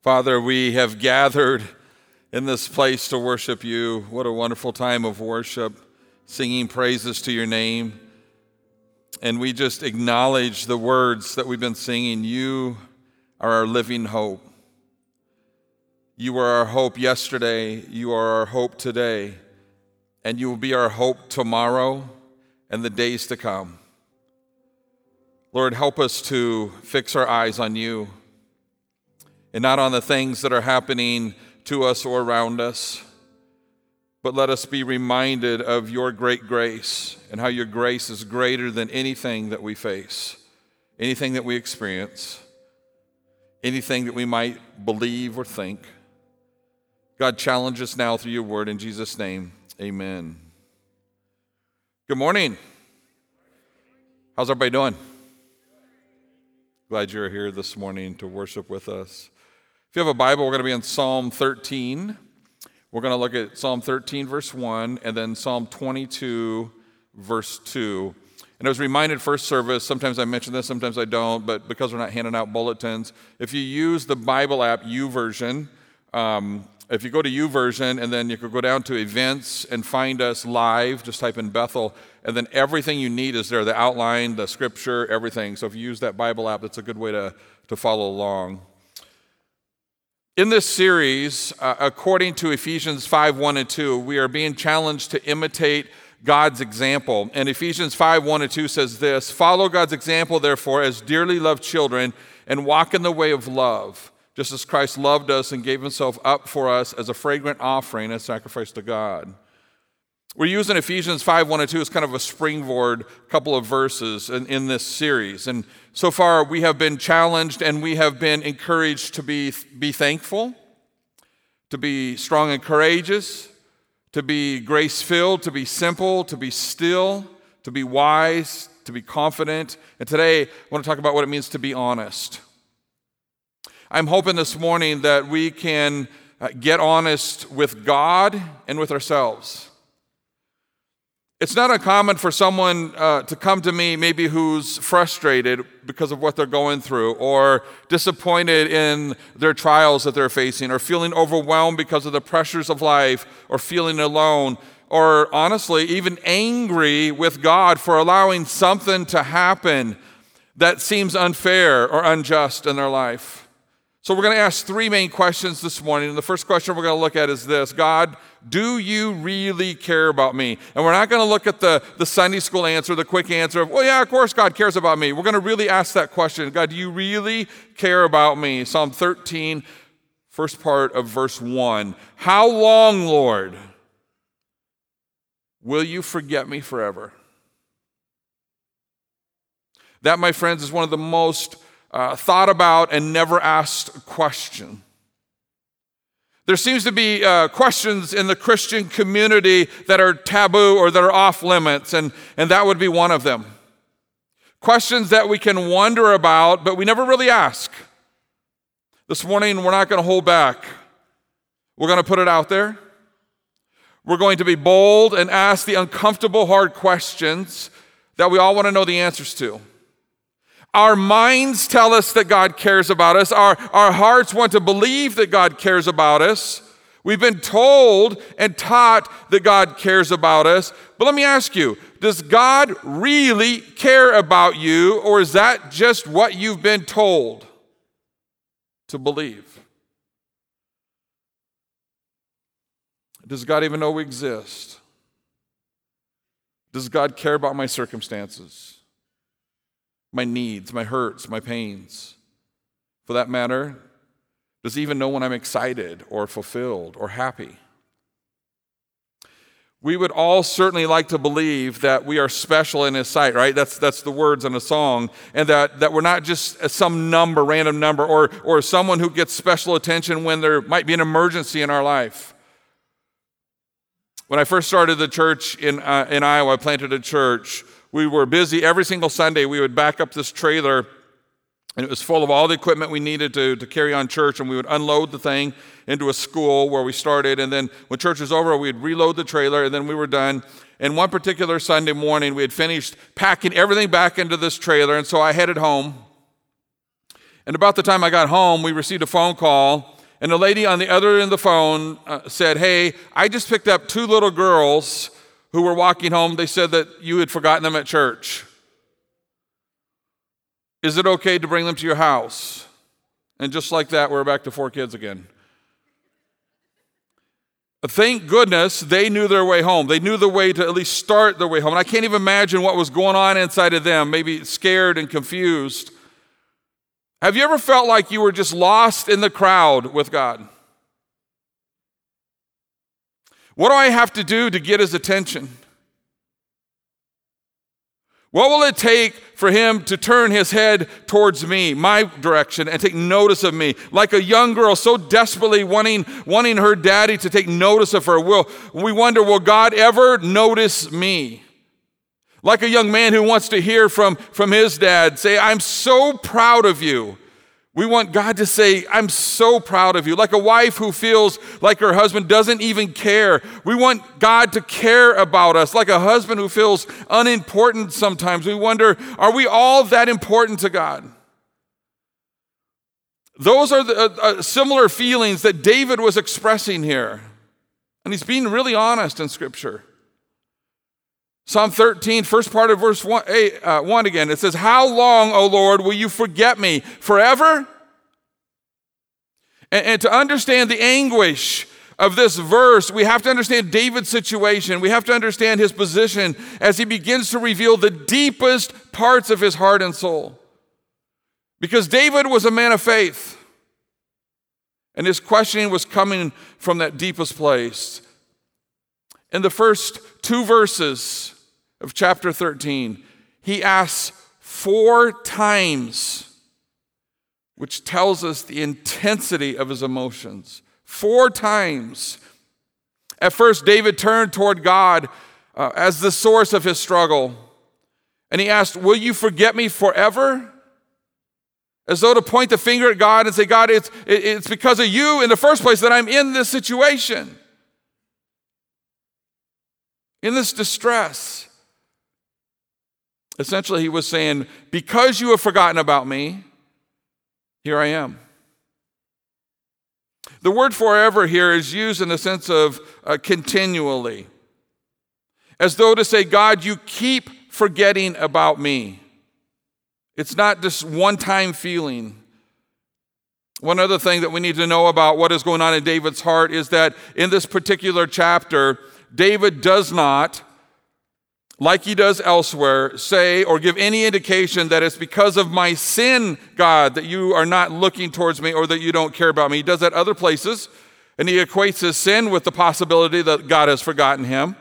Father, we have gathered in this place to worship you. What a wonderful time of worship, singing praises to your name. And we just acknowledge the words that we've been singing. You are our living hope. You were our hope yesterday. You are our hope today. And you will be our hope tomorrow and the days to come. Lord, help us to fix our eyes on you and not on the things that are happening to us or around us, but let us be reminded of your great grace and how your grace is greater than anything that we face, anything that we experience, anything that we might believe or think. God, challenge us now through your word. In Jesus' name, amen. Good morning. How's everybody doing? Glad you're here this morning to worship with us. If you have a Bible, we're going to be in Psalm 13. We're going to look at Psalm 13, verse 1, and then Psalm 22, verse 2. And I was reminded first service, sometimes I mention this, sometimes I don't, but because we're not handing out bulletins, if you use the Bible app, YouVersion, if you go to YouVersion and then you could go down to events and find us live, just type in Bethel, and then everything you need is there, the outline, the scripture, everything. So if you use that Bible app, that's a good way to follow along. In this series, according to Ephesians 5, 1 and 2, we are being challenged to imitate God's example. And Ephesians 5, 1 and 2 says this: "Follow God's example, therefore, as dearly loved children, and walk in the way of love, just as Christ loved us and gave himself up for us as a fragrant offering and sacrifice to God." We're using Ephesians 5, 1 and 2 as kind of a springboard couple of verses in this series. And so far, we have been challenged and we have been encouraged to be thankful, to be strong and courageous, to be grace-filled, to be simple, to be still, to be wise, to be confident. And today, I want to talk about what it means to be honest. I'm hoping this morning that we can get honest with God and with ourselves. It's not uncommon for someone to come to me maybe who's frustrated because of what they're going through, or disappointed in their trials that they're facing, or feeling overwhelmed because of the pressures of life, or feeling alone, or honestly even angry with God for allowing something to happen that seems unfair or unjust in their life. So we're going to ask three main questions this morning. And the first question we're going to look at is this: God, do you really care about me? And we're not going to look at the Sunday school answer, the quick answer of, well, yeah, of course God cares about me. We're going to really ask that question. God, do you really care about me? Psalm 13, first part of verse 1. How long, Lord, will you forget me forever? That, my friends, is one of the most thought about and never asked question. There seems to be questions in the Christian community that are taboo or that are off limits, and that would be one of them. Questions that we can wonder about, but we never really ask. This morning, we're not going to hold back. We're going to put it out there. We're going to be bold and ask the uncomfortable, hard questions that we all want to know the answers to. Our minds tell us that God cares about us. Our hearts want to believe that God cares about us. We've been told and taught that God cares about us. But let me ask you, does God really care about you, or is that just what you've been told to believe? Does God even know we exist? Does God care about my circumstances, my needs, my hurts, my pains? For that matter, does he even know when I'm excited or fulfilled or happy? We would all certainly like to believe that we are special in his sight, right? That's the words in a song. And that we're not just some number, random number, or someone who gets special attention when there might be an emergency in our life. When I first started the church in Iowa, I planted a church. We were busy every single Sunday. We would back up this trailer, and it was full of all the equipment we needed to carry on church, and we would unload the thing into a school where we started, and then when church was over, we'd reload the trailer, and then we were done. And one particular Sunday morning, we had finished packing everything back into this trailer, and so I headed home. And about the time I got home, we received a phone call And the lady on the other end of the phone said, hey, I just picked up 2 little girls who were walking home. They said that you had forgotten them at church. Is it okay to bring them to your house? And just like that, we're back to 4 kids again. Thank goodness they knew their way home. They knew the way to at least start their way home. And I can't even imagine what was going on inside of them, maybe scared and confused. Have you ever felt like you were just lost in the crowd with God? What do I have to do to get his attention? What will it take for him to turn his head towards me, my direction, and take notice of me? Like a young girl so desperately wanting her daddy to take notice of her. We wonder, will God ever notice me? Like a young man who wants to hear from his dad say, I'm so proud of you. We want God to say, I'm so proud of you. Like a wife who feels like her husband doesn't even care. We want God to care about us. Like a husband who feels unimportant sometimes. We wonder, are we all that important to God? Those are the similar feelings that David was expressing here. And he's being really honest in Scripture. Psalm 13, first part of verse 1 again, it says, how long, O Lord, will you forget me? Forever? And to understand the anguish of this verse, we have to understand David's situation. We have to understand his position as he begins to reveal the deepest parts of his heart and soul. Because David was a man of faith, and his questioning was coming from that deepest place. In the first 2 verses of chapter 13, he asks 4 times, which tells us the intensity of his emotions. 4 times. At first, David turned toward God as the source of his struggle. And he asked, will you forget me forever? As though to point the finger at God and say, God, it's because of you in the first place that I'm in this situation, in this distress. Essentially, he was saying, because you have forgotten about me, here I am. The word forever here is used in the sense of continually. As though to say, God, you keep forgetting about me. It's not just one-time feeling. One other thing that we need to know about what is going on in David's heart is that in this particular chapter, David does not, like he does elsewhere, say or give any indication that it's because of my sin, God, that you are not looking towards me or that you don't care about me. He does that other places, and he equates his sin with the possibility that God has forgotten him.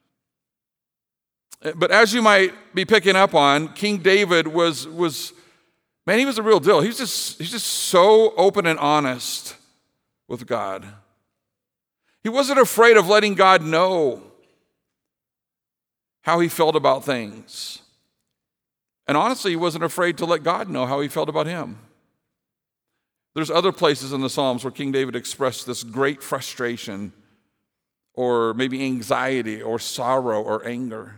But as you might be picking up on, King David was he was a real deal. He's just so open and honest with God. He wasn't afraid of letting God know how he felt about things. And honestly, he wasn't afraid to let God know how he felt about him. There's other places in the Psalms where King David expressed this great frustration or maybe anxiety or sorrow or anger.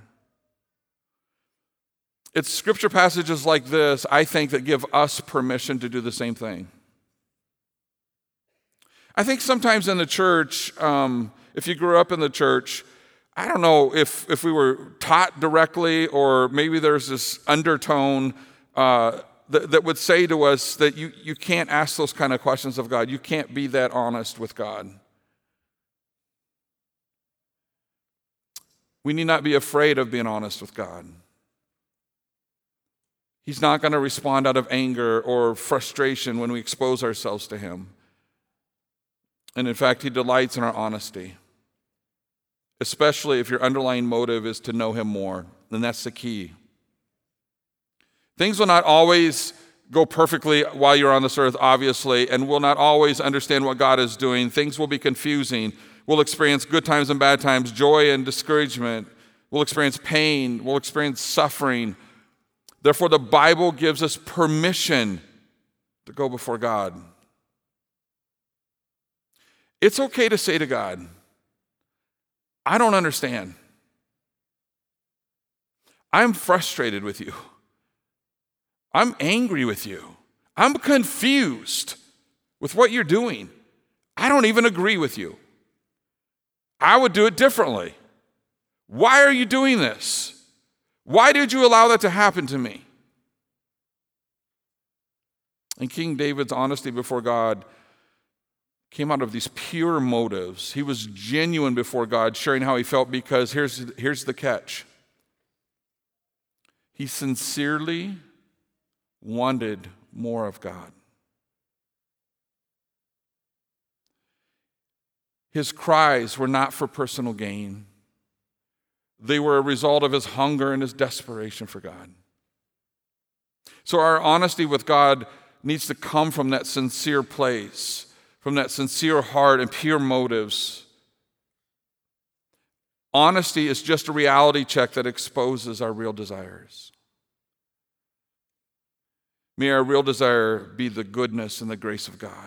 It's scripture passages like this, I think, that give us permission to do the same thing. I think sometimes in the church, if you grew up in the church, I don't know if we were taught directly or maybe there's this undertone that would say to us that you can't ask those kind of questions of God. You can't be that honest with God. We need not be afraid of being honest with God. He's not going to respond out of anger or frustration when we expose ourselves to him. And in fact, he delights in our honesty, especially if your underlying motive is to know him more. Then that's the key. Things will not always go perfectly while you're on this earth, obviously, and we'll not always understand what God is doing. Things will be confusing. We'll experience good times and bad times, joy and discouragement. We'll experience pain. We'll experience suffering. Therefore, the Bible gives us permission to go before God. It's okay to say to God, I don't understand. I'm frustrated with you. I'm angry with you. I'm confused with what you're doing. I don't even agree with you. I would do it differently. Why are you doing this? Why did you allow that to happen to me? And King David's honesty before God came out of these pure motives. He was genuine before God, sharing how he felt, because here's the catch. He sincerely wanted more of God. His cries were not for personal gain. They were a result of his hunger and his desperation for God. So our honesty with God needs to come from that sincere place, from that sincere heart and pure motives. Honesty is just a reality check that exposes our real desires. May our real desire be the goodness and the grace of God.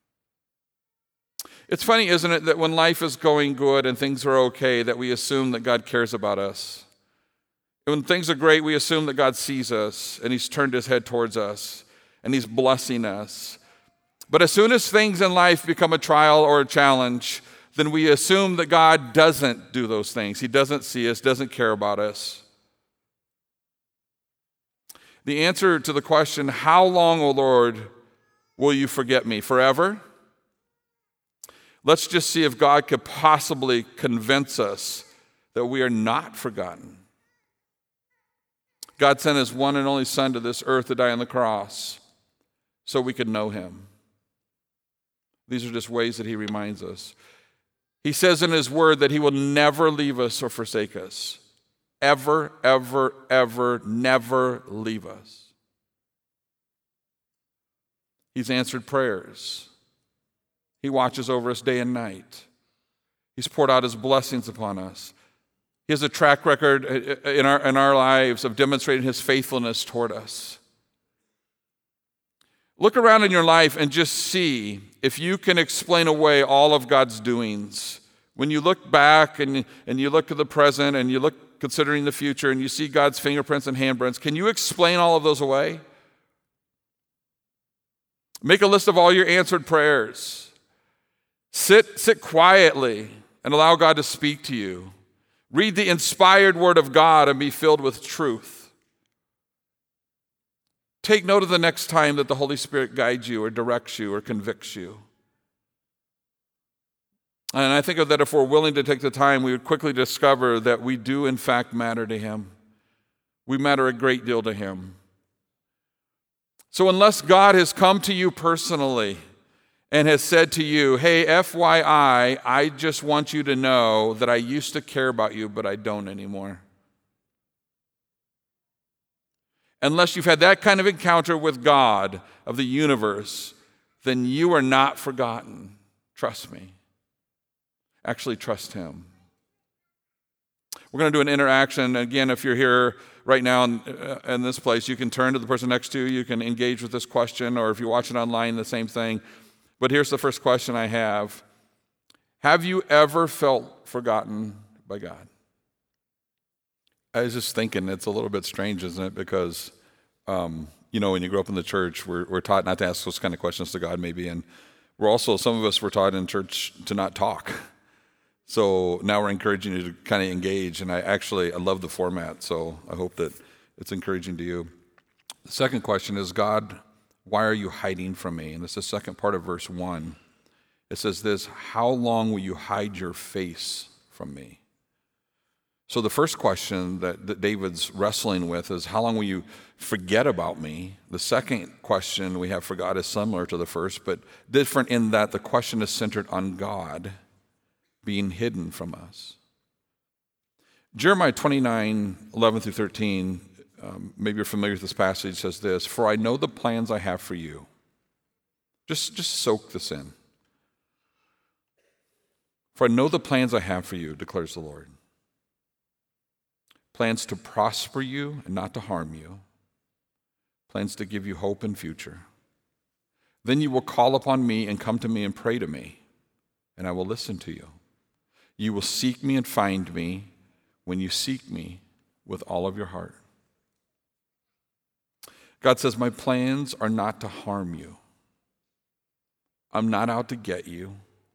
It's funny, isn't it, that when life is going good and things are okay, that we assume that God cares about us. When things are great, we assume that God sees us and he's turned his head towards us and he's blessing us. But as soon as things in life become a trial or a challenge, then we assume that God doesn't do those things. He doesn't see us, doesn't care about us. The answer to the question, how long, O Lord, will you forget me? Forever? Let's just see if God could possibly convince us that we are not forgotten. God sent his one and only Son to this earth to die on the cross so we could know him. These are just ways that he reminds us. He says in his word that he will never leave us or forsake us. Ever, ever, ever, never leave us. He's answered prayers. He watches over us day and night. He's poured out his blessings upon us. He has a track record in our lives of demonstrating his faithfulness toward us. Look around in your life and just see if you can explain away all of God's doings. When you look back and you look at the present and you look considering the future and you see God's fingerprints and handprints, can you explain all of those away? Make a list of all your answered prayers. Sit quietly and allow God to speak to you. Read the inspired word of God and be filled with truth. Take note of the next time that the Holy Spirit guides you or directs you or convicts you. And I think that if we're willing to take the time, we would quickly discover that we do in fact matter to him. We matter a great deal to him. So unless God has come to you personally and has said to you, hey, FYI, I just want you to know that I used to care about you, but I don't anymore. Unless you've had that kind of encounter with God of the universe, then you are not forgotten. Trust me. Actually, trust him. We're going to do an interaction. Again, if you're here right now in this place, you can turn to the person next to you. You can engage with this question, or if you're watching online, the same thing. But here's the first question I have. Have you ever felt forgotten by God? I was just thinking it's a little bit strange, isn't it? Because, when you grow up in the church, we're taught not to ask those kind of questions to God maybe. And some of us were taught in church to not talk. So now we're encouraging you to kind of engage. And I love the format. So I hope that it's encouraging to you. The second question is, God, why are you hiding from me? And this is the second part of verse 1. It says this, how long will you hide your face from me? So the first question that David's wrestling with is, how long will you forget about me? The second question we have for God is similar to the first, but different in that the question is centered on God being hidden from us. Jeremiah 29:11-13, maybe you're familiar with this passage, says this, for I know the plans I have for you. Just soak this in. For I know the plans I have for you, declares the Lord. Plans to prosper you and not to harm you. Plans to give you hope and future. Then you will call upon me and come to me and pray to me, and I will listen to you. You will seek me and find me when you seek me with all of your heart. God says, my plans are not to harm you. I'm not out to get you.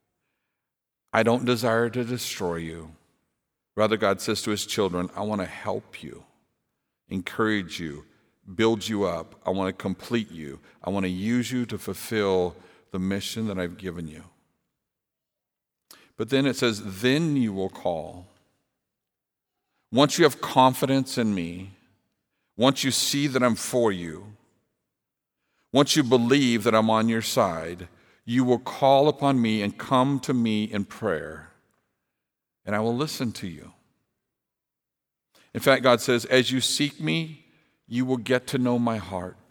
I don't desire to destroy you. Rather, God says to his children, I want to help you, encourage you, build you up. I want to complete you. I want to use you to fulfill the mission that I've given you. But then it says, then you will call. Once you have confidence in me, once you see that I'm for you, once you believe that I'm on your side, you will call upon me and come to me in prayer, and I will listen to you. In fact, God says, as you seek me, you will get to know my heart.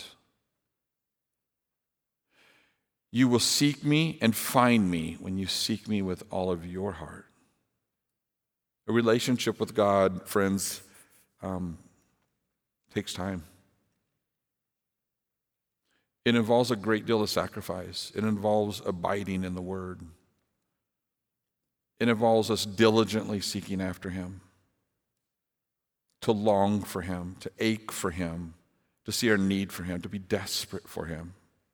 You will seek me and find me when you seek me with all of your heart. A relationship with God, friends, takes time. It involves a great deal of sacrifice. It involves abiding in the Word. It involves us diligently seeking after Him, to long for Him, to ache for Him, to see our need for Him, to be desperate for Him.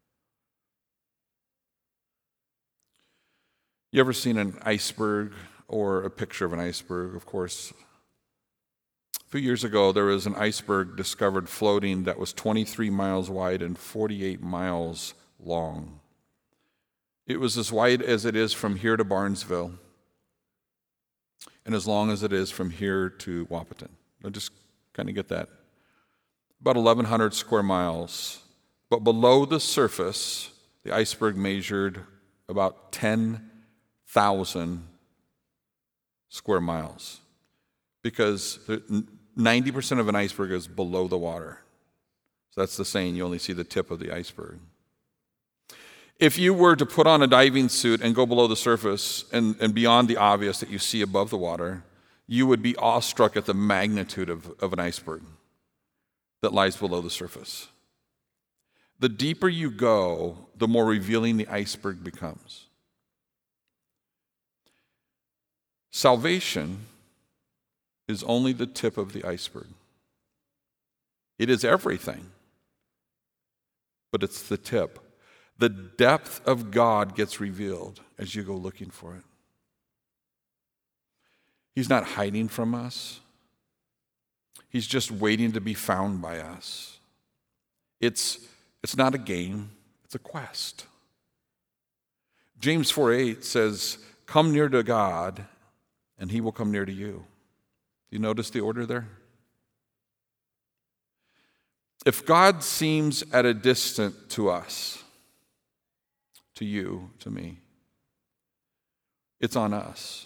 You ever seen an iceberg or a picture of an iceberg? Of course. A few years ago, there was an iceberg discovered floating that was 23 miles wide and 48 miles long. It was as wide as it is from here to Barnesville and as long as it is from here to Wahpeton. Now just kind of get that. About 1,100 square miles. But below the surface, the iceberg measured about 10,000 square miles, because 90% of an iceberg is below the water. So that's the saying, you only see the tip of the iceberg. If you were to put on a diving suit and go below the surface and beyond the obvious that you see above the water, you would be awestruck at the magnitude of an iceberg that lies below the surface. The deeper you go, the more revealing the iceberg becomes. Salvation is only the tip of the iceberg. It is everything, but it's the tip. The depth of God gets revealed as you go looking for it. He's not hiding from us. He's just waiting to be found by us. It's not a game, it's a quest. James 4:8 says, come near to God, and he will come near to you. Do you notice the order there? If God seems at a distance to us, to you, to me, it's on us.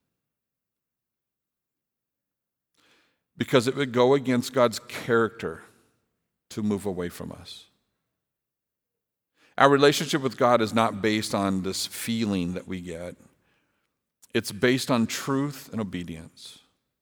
Because it would go against God's character to move away from us. Our relationship with God is not based on this feeling that we get. It's based on truth and obedience.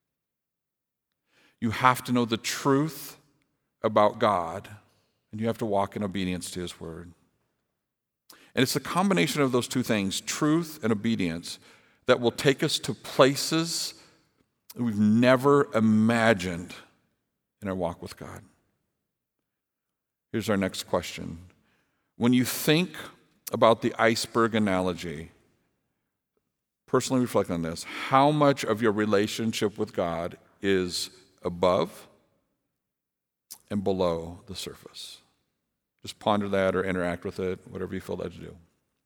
You have to know the truth about God, and you have to walk in obedience to His Word. And it's a combination of those two things, truth and obedience, that will take us to places that we've never imagined in our walk with God. Here's our next question. When you think about the iceberg analogy, personally reflect on this. How much of your relationship with God is above and below the surface? Just ponder that or interact with it, whatever you feel led to do.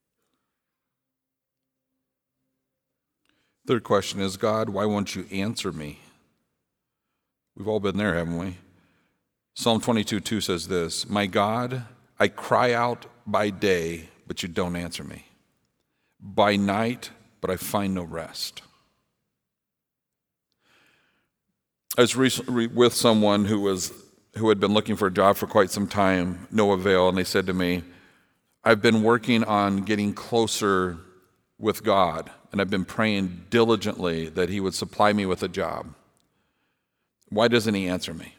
Third question is, God, why won't you answer me? We've all been there, haven't we? Psalm 22:2 says this, my God, I cry out by day, but you don't answer me. By night, but I find no rest. I was recently with someone who had been looking for a job for quite some time, no avail, and they said to me, I've been working on getting closer with God, and I've been praying diligently that He would supply me with a job. Why doesn't He answer me?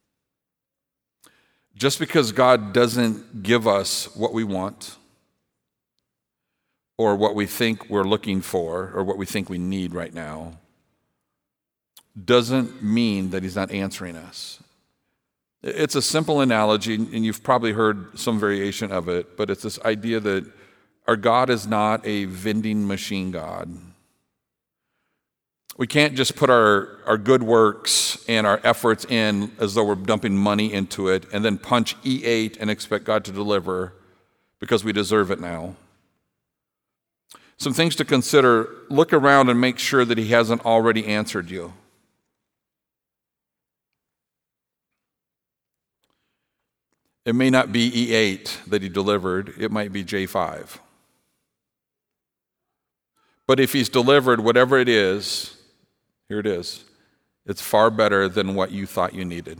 Just because God doesn't give us what we want, or what we think we're looking for, or what we think we need right now, doesn't mean that He's not answering us. It's a simple analogy, and you've probably heard some variation of it, but it's this idea that our God is not a vending machine God. We can't just put our good works and our efforts in as though we're dumping money into it and then punch E8 and expect God to deliver because we deserve it now. Some things to consider. Look around and make sure that he hasn't already answered you. It may not be E8 that he delivered. It might be J5. But if he's delivered whatever it is, here it is. It's far better than what you thought you needed.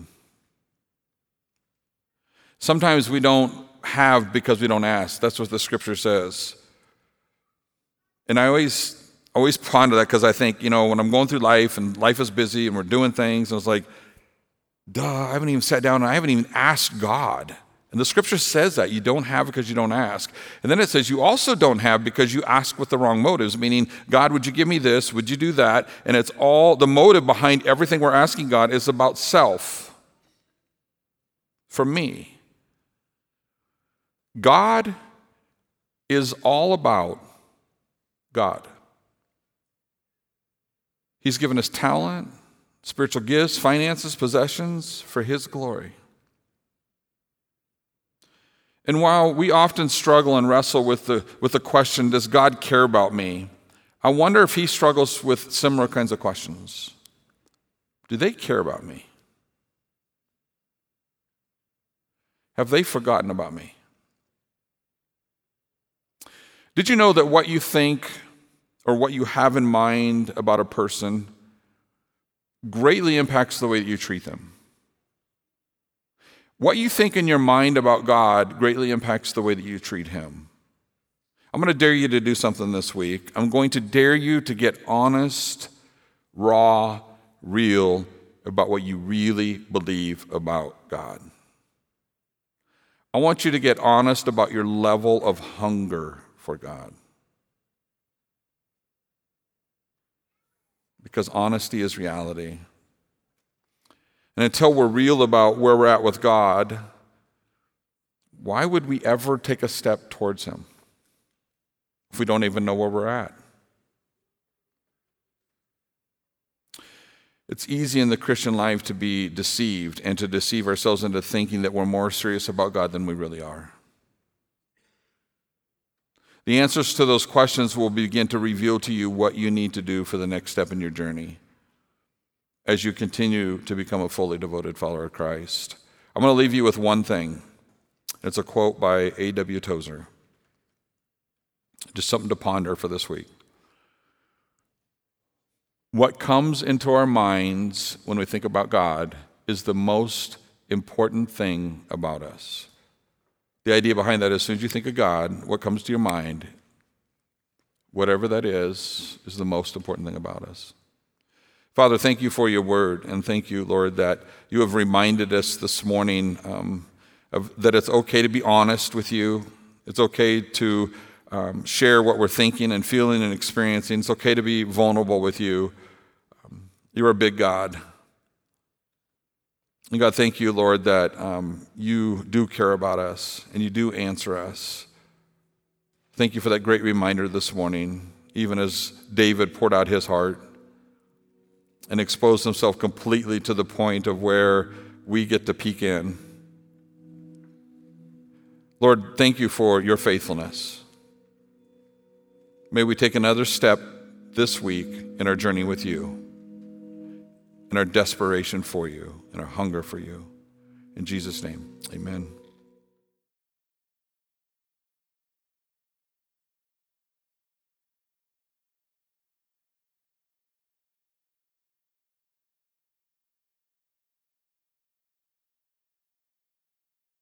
Sometimes we don't have because we don't ask. That's what the scripture says. And I always ponder that because I think, when I'm going through life and life is busy and we're doing things, and it's like, I haven't even sat down and I haven't even asked God. And the scripture says that you don't have because you don't ask. And then it says you also don't have because you ask with the wrong motives, meaning, God, would you give me this? Would you do that? And it's all, the motive behind everything we're asking God is about self. For me. God is all about God. He's given us talent, spiritual gifts, finances, possessions for his glory. And while we often struggle and wrestle with the question, does God care about me? I wonder if he struggles with similar kinds of questions. Do they care about me? Have they forgotten about me? Did you know that what you think or what you have in mind about a person greatly impacts the way that you treat them? What you think in your mind about God greatly impacts the way that you treat him. I'm going to dare you to do something this week. I'm going to dare you to get honest, raw, real about what you really believe about God. I want you to get honest about your level of hunger for God. Because honesty is reality. And until we're real about where we're at with God, why would we ever take a step towards him if we don't even know where we're at? It's easy in the Christian life to be deceived and to deceive ourselves into thinking that we're more serious about God than we really are. The answers to those questions will begin to reveal to you what you need to do for the next step in your journey as you continue to become a fully devoted follower of Christ. I'm going to leave you with one thing. It's a quote by A.W. Tozer. Just something to ponder for this week. What comes into our minds when we think about God is the most important thing about us. The idea behind that is, as soon as you think of God, what comes to your mind, whatever that is the most important thing about us. Father, thank you for your word, and thank you, Lord, that you have reminded us this morning that it's okay to be honest with you. It's okay to share what we're thinking and feeling and experiencing. It's okay to be vulnerable with you. You're a big God. And God, thank you, Lord, that you do care about us and you do answer us. Thank you for that great reminder this morning, even as David poured out his heart and exposed himself completely to the point of where we get to peek in. Lord, thank you for your faithfulness. May we take another step this week in our journey with you, in our desperation for you, and our hunger for you. In Jesus' name, amen.